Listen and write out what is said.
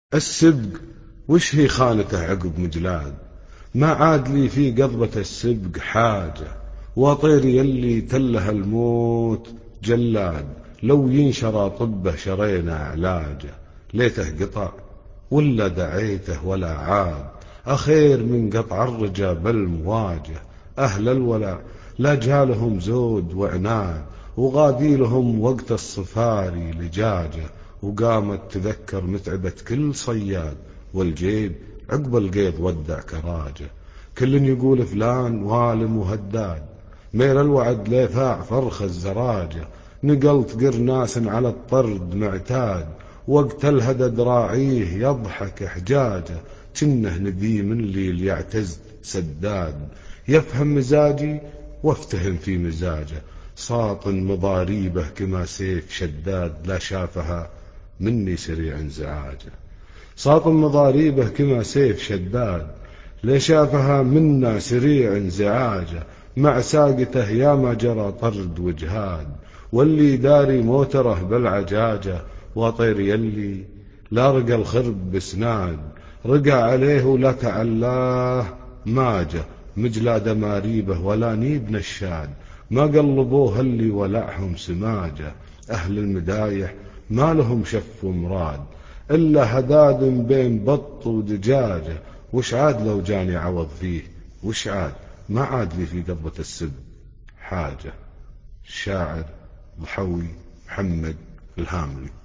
السبق وش هي خانته عقب مجلاد، ما عاد لي في قضبة السبق حاجة، وطير يلي تله الموت جلاد، لو ينشرى طبه شرينا علاجه، ليته قطع ولا دعيته ولا عاد، أخير من قطع الرجا بالمواجه. أهل الولا لا جالهم زود وعناد، وغاديلهم وقت الصفاري لجاجه، وقامت تذكر متعبة كل صياد، والجيب عقب القيض ودع كراجه. كل يقول فلان والم وهداد، مير الوعد ليفاع فرخ الزراجه، نقلت قرناس على الطرد معتاد، وقت الهدد راعيه يضحك حجاجه، كنه نديم الليل يعتز سداد، يفهم مزاجي وافتهم في مزاجه، ساطن مضاريبه كما سيف شداد، لا شافها مني سريع انزعاجه. ساطن مضاريبه كما سيف شداد، لا شافها منا سريع انزعاجه، مع ساقته يا ما جرى طرد وجهاد، واللي داري موتره بالعجاجه، وطير يلي لا رقى الخرب بسناد، رقى عليه ولا تعلاه ماجه، مجلاد ماريبه ولا نيب نشاد، ما قلبوه اللي ولعهم سماجه. أهل المدايح ما لهم شف ومراد، إلا هداد بين بط ودجاجه، وش عاد لو جاني عوض فيه، وش عاد ما عاد لي في قبضة السب حاجة. الشاعر ضحوي محمد الهاملي.